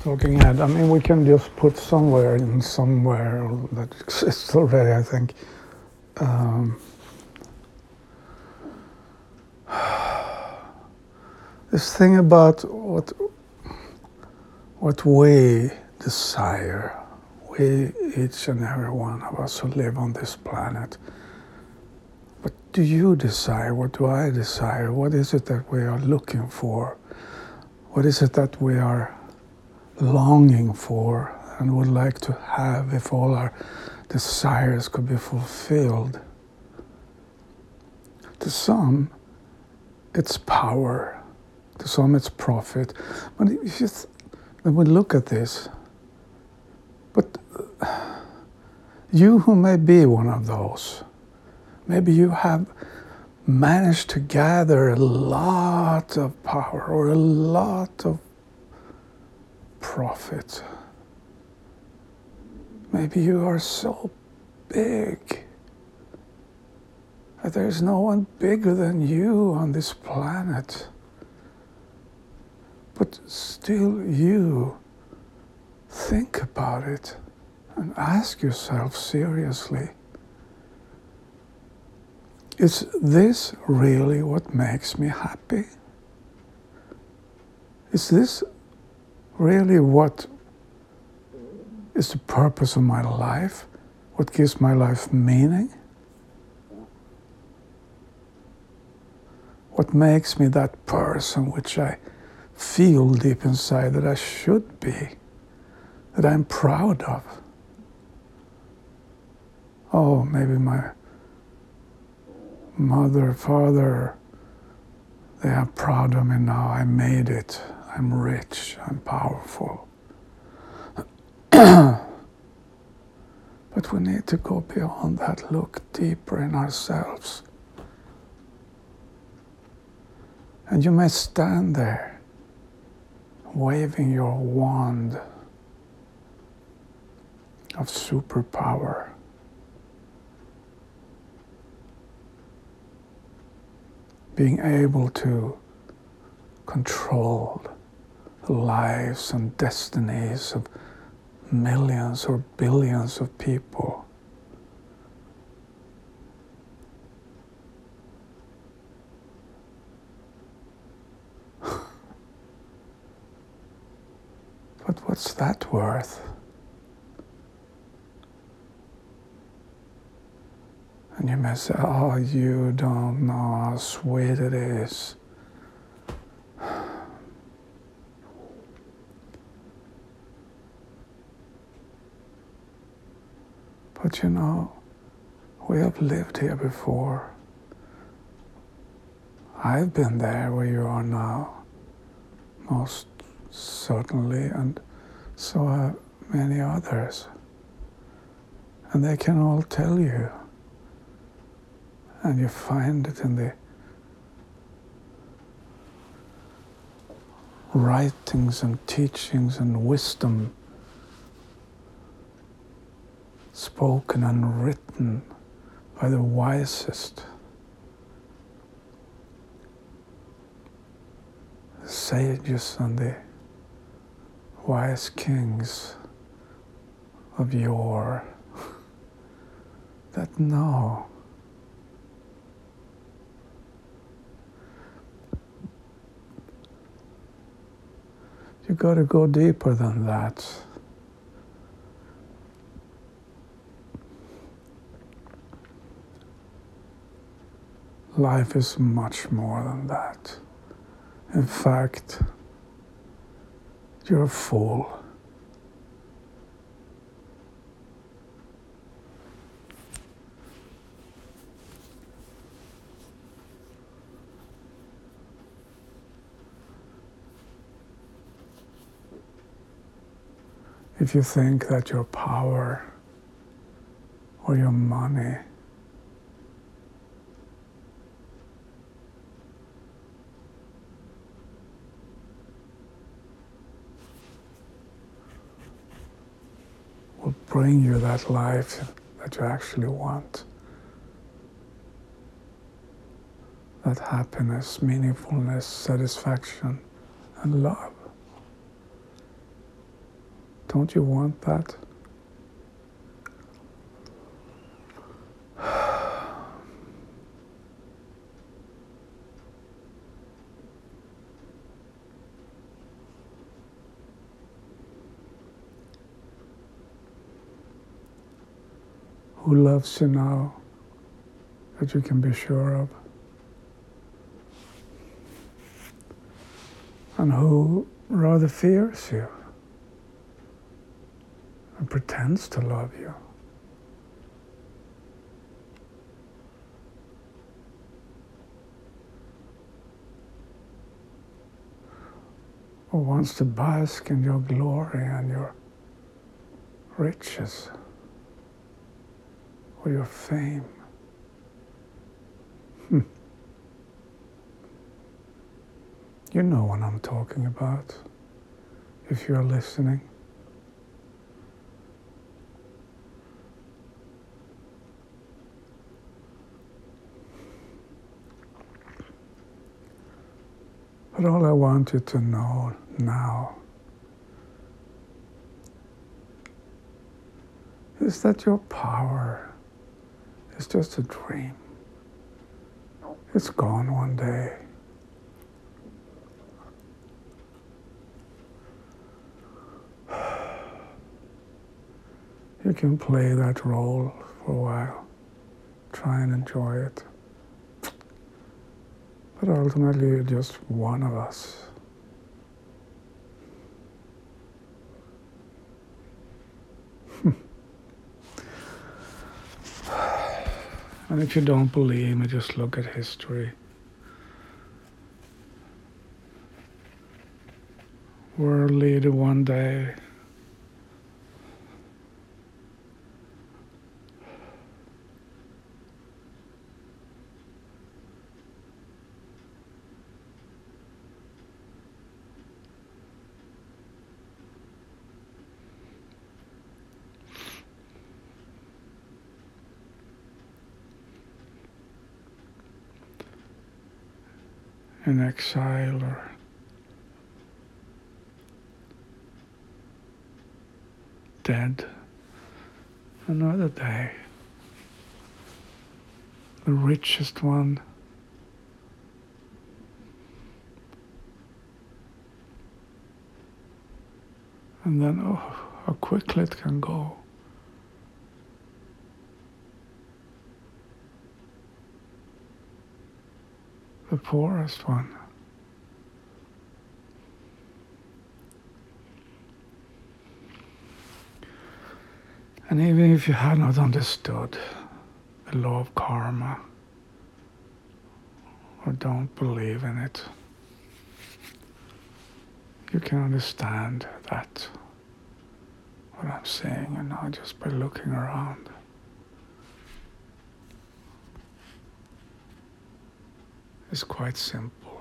looking at. I mean, we can just put somewhere in somewhere that exists already, I think. This thing about what we desire, we, each and every one of us who live on this planet. What do you desire? What do I desire? What is it that we are looking for? What is it that we are longing for and would like to have if all our desires could be fulfilled? To some, it's power. To some, it's profit. But if you then we look at this, but you who may be one of those, maybe you have managed to gather a lot of power or a lot of profit. Maybe you are so big that there's no one bigger than you on this planet. But still you think about it and ask yourself seriously, is this really what makes me happy? Is this really what is the purpose of my life? What gives my life meaning? What makes me that person which I feel deep inside that I should be, that I'm proud of? Oh, maybe my mother, father, they are proud of me now. I made it. I'm rich. I'm powerful. But we need to go beyond that, look deeper in ourselves. And you may stand there, waving your wand of superpower. Being able to control the lives and destinies of millions or billions of people. But what's that worth? And you may say, oh, you don't know how sweet it is. But you know, we have lived here before. I've been there where you are now, most certainly, and so have many others. And they can all tell you. And you find it in the writings and teachings and wisdom spoken and written by the wisest, the sages and the wise kings of yore that know. You got to go deeper than that. Life is much more than that. In fact, you're a fool. If you think that your power or your money will bring you that life that you actually want, that happiness, meaningfulness, satisfaction, and love, Don't you want that? Who loves you now that you can be sure of? And who rather fears you and pretends to love you? Or wants to bask in your glory and your riches or your fame? You know what I'm talking about, if you're listening. But all I want you to know now is that your power is just a dream. It's gone one day. You can play that role for a while, try and enjoy it. But ultimately, you're just one of us. And if you don't believe me, just look at history. World leader one day, in exile or dead. Another day, the richest one, and then, oh, how quickly it can go. The poorest one. And even if you had not understood the law of karma, or don't believe in it, you can understand that, what I'm saying, just by looking around. It's quite simple.